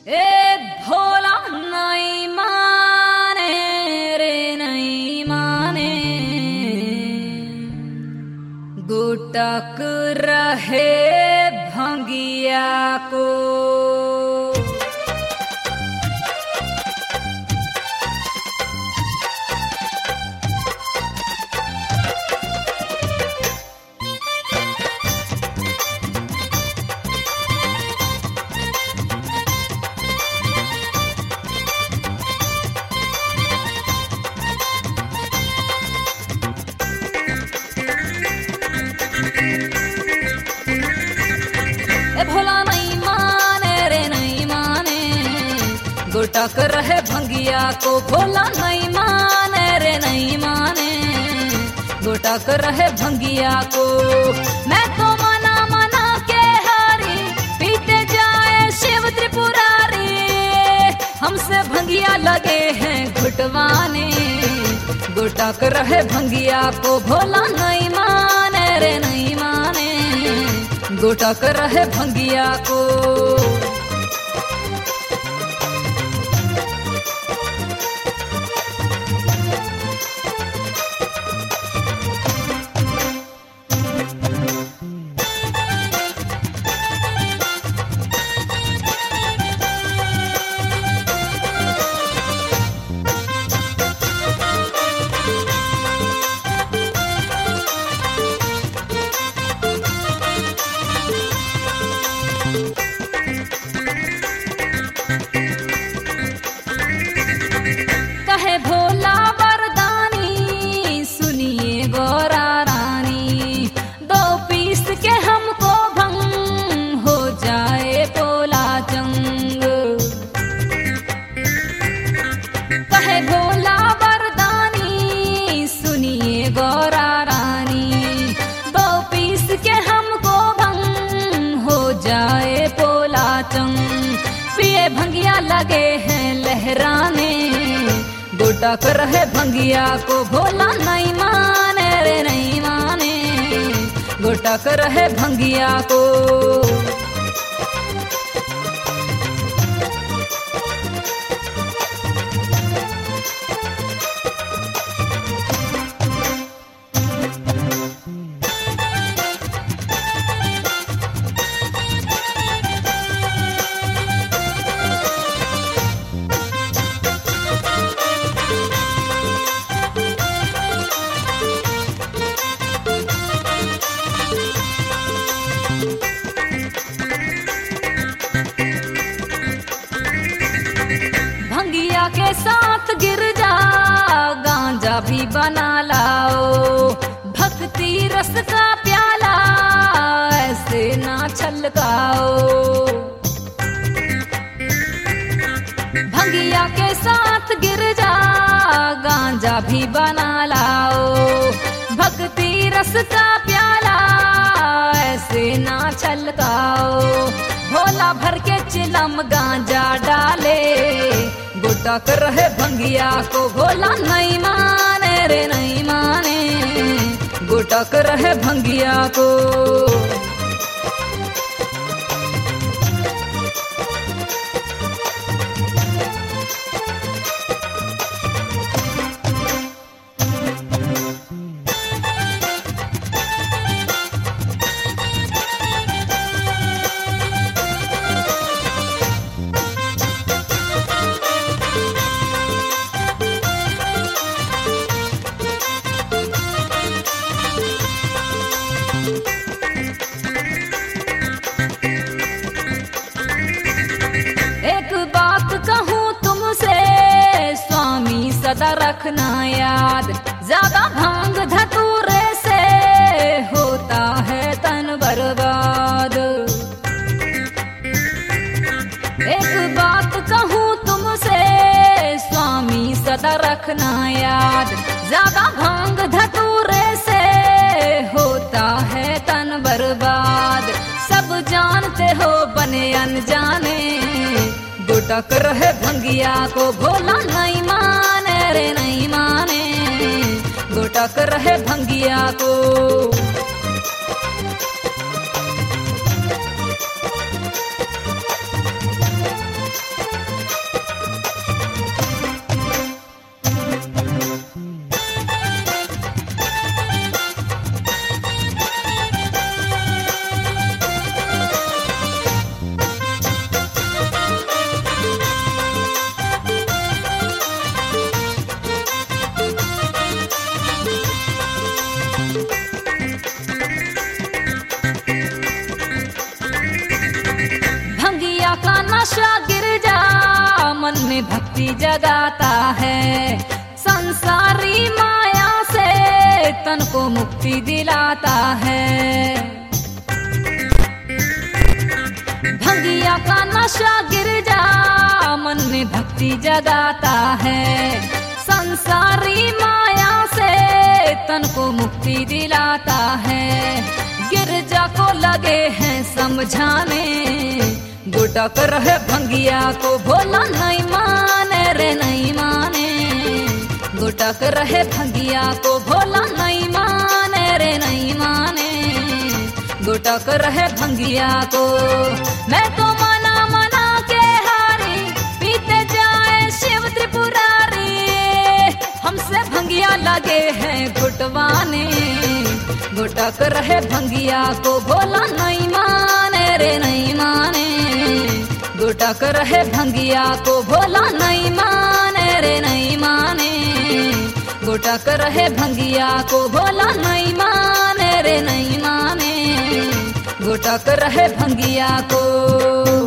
ए भोला नहीं माने रे नहीं माने, गुटक रहे भंगिया को। भोला नहीं माने रे नहीं माने, गुटक रहे भंगिया को। भोला नहीं माने रे नहीं माने, गुटक रहे भंगिया को। मैं तो मना मना के हारी, पीते जाए शिव त्रिपुरारी। हमसे भंगिया लगे हैं घुटवाने, गुटक रहे भंगिया को। भोला नहीं माने रे नहीं माने, गुटक रहे भंगिया को। कहे भोला वरदानी, सुनिए गौरा रानी। 2 पीस के हमको भंग, हो जाए पोला जंग। कहे भोला वरदानी, सुनिए गौरा रानी। 2 पीस के हमको भंग, हो जाए पोला जंग। पिए भंगिया लगे हैं लहराने, गुटक रहे भंगिया को। भोला नहीं माने रे नहीं माने, गुटक रहे भंगिया को। भंगिया के साथ गिर जा, गांजा भी बना लाओ। भक्ति रस का प्याला ऐसे ना छलकाओ। भंगिया के साथ गिर जा, गांजा भी बना लाओ। भक्ति रस का प्याला ऐसे ना छलकाओ। भोला भर के चिलम गांजा डाले, गुटक रहे भंगिया को। भोला नहीं माने रे नहीं माने, गुटक रहे भंगिया को। एक बात कहूँ तुमसे स्वामी, सदा रखना याद। ज्यादा भांग धतूरे से होता है तन बर्बाद। एक बात कहूँ तुमसे स्वामी, सदा रखना याद। ज्यादा भांग धतूरे से होता है तन बर्बाद। सब जानते हो बने अनजाने, गुटक रहे भंगिया को। भोला नहीं माने रे नहीं माने, गुटक रहे भंगिया को। नशा गिर जा मन में भक्ति जगाता है, संसारी माया से तन को मुक्ति दिलाता है। भंगिया का नशा गिर जा मन में भक्ति जगाता है, संसारी माया से तन को मुक्ति दिलाता है। गिरजा को लगे हैं समझाने, गुटक रहे भंगिया को भोला नहीं माने रे नहीं माने, गुटक रहे भंगिया को भोला नहीं माने रे नहीं माने, गुटक रहे भंगिया को। मैं तो मना मना के हारी, पीते जाए शिव त्रिपुरारी, हमसे भंगिया लगे हैं घुटवाने, गुटक रहे भंगिया को भोला नहीं माने रे नहीं माने, गुटक रहे भंगिया को भोला नहीं माने रे नहीं माने, गुटक रहे भंगिया को भोला नहीं माने रे नहीं माने, गुटक रहे भंगिया को।